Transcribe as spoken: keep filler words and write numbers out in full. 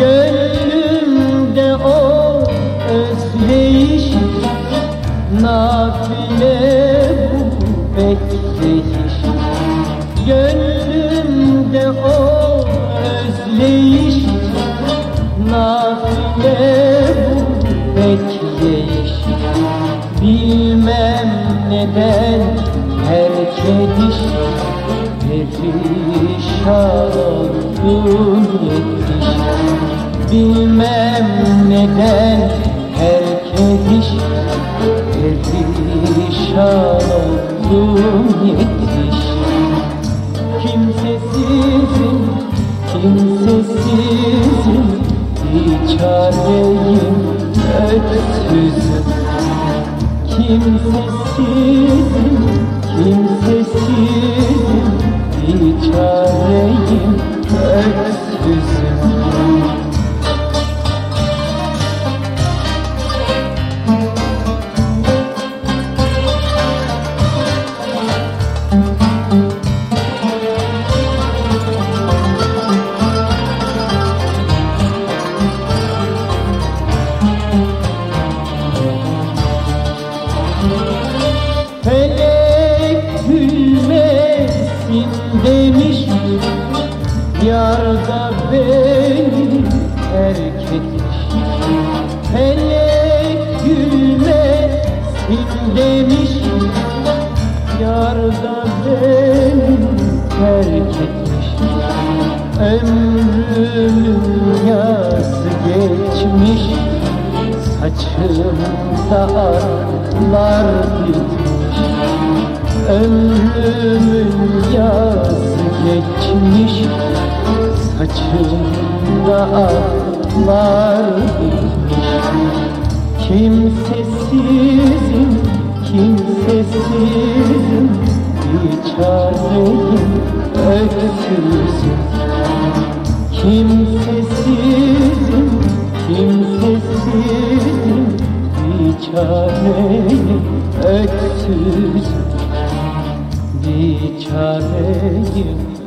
Gönlümde o özleyiş, nafile bu bekleyiş. Gönlümde o özleyiş, nafile bu bekleyiş. Bilmem neden terk ediş, perişan oldum yetiş. Bilmem neden terk ediş, perişan oldum yetiş. Kimsesizim, kimsesizim, biçareyim, öksüzüm. Kimsesizim, kimsesizim, biçareyim, öksüzüm. Felek gülmesin demiş, yar da beni terk etmiş. Felek gülmesin demiş, yar da beni terk etmiş. Ömrümün yası geçmiş, saçımda arılar bitmiş. Ömrümün yazı geçmiş, saçımda arılar bitmiş. Kimsesizim, kimsesizim, biçareyim, öksüzüm. Kimsesizim, kimsesizim, biçareyim, öksüzüm. Biçareyim,